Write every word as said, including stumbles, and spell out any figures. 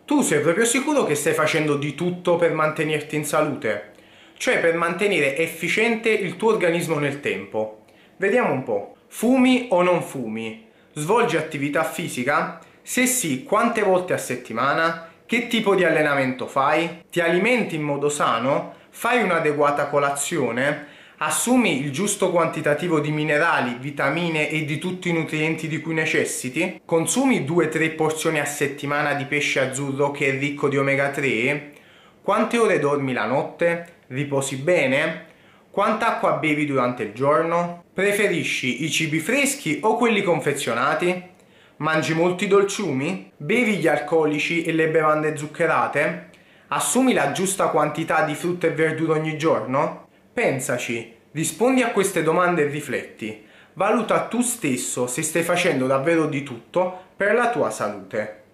Tu sei proprio sicuro che stai facendo di tutto per mantenerti in salute? Cioè per mantenere efficiente il tuo organismo nel tempo. Vediamo un po'. Fumi o non fumi? Svolgi attività fisica? Se sì, quante volte a settimana? Che tipo di allenamento fai? Ti alimenti in modo sano? Fai un'adeguata colazione? Assumi il giusto quantitativo di minerali, vitamine e di tutti i nutrienti di cui necessiti? Consumi due tre porzioni a settimana di pesce azzurro che è ricco di omega tre? Quante ore dormi la notte? Riposi bene? Quanta acqua bevi durante il giorno? Preferisci i cibi freschi o quelli confezionati? Mangi molti dolciumi? Bevi gli alcolici e le bevande zuccherate? Assumi la giusta quantità di frutta e verdura ogni giorno? Pensaci, rispondi a queste domande e rifletti. Valuta tu stesso se stai facendo davvero di tutto per la tua salute.